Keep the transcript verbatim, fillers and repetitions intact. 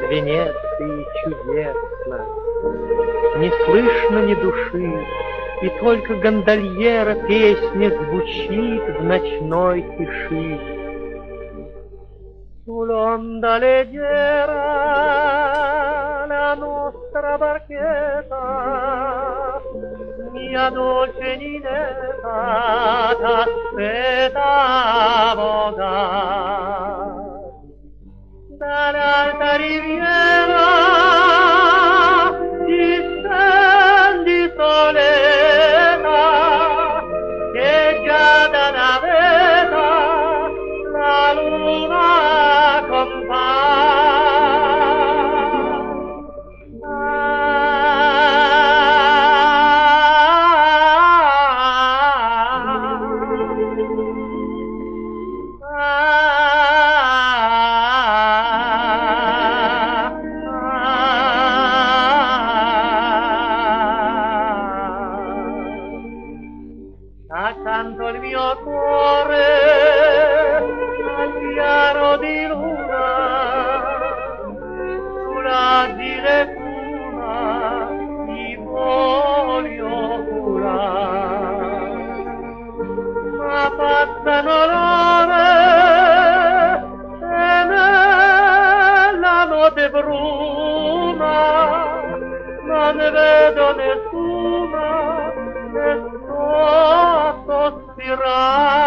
Венеции чудесно. Не слышно ни души, и только гондольера песня звучит в ночной тиши. Sull'onda leggera la nostra barchetta, mia dolce Ninetta, t'aspetta a vogare. Dall'alta riviera ti stendi soleta, che già da navetta la luna accanto al mio cuore al chiaro di luna sull'agile cuna ti voglio curare, ma passano l'ore e nella notte bruna non ne vedo nessuna e sto a sospirare.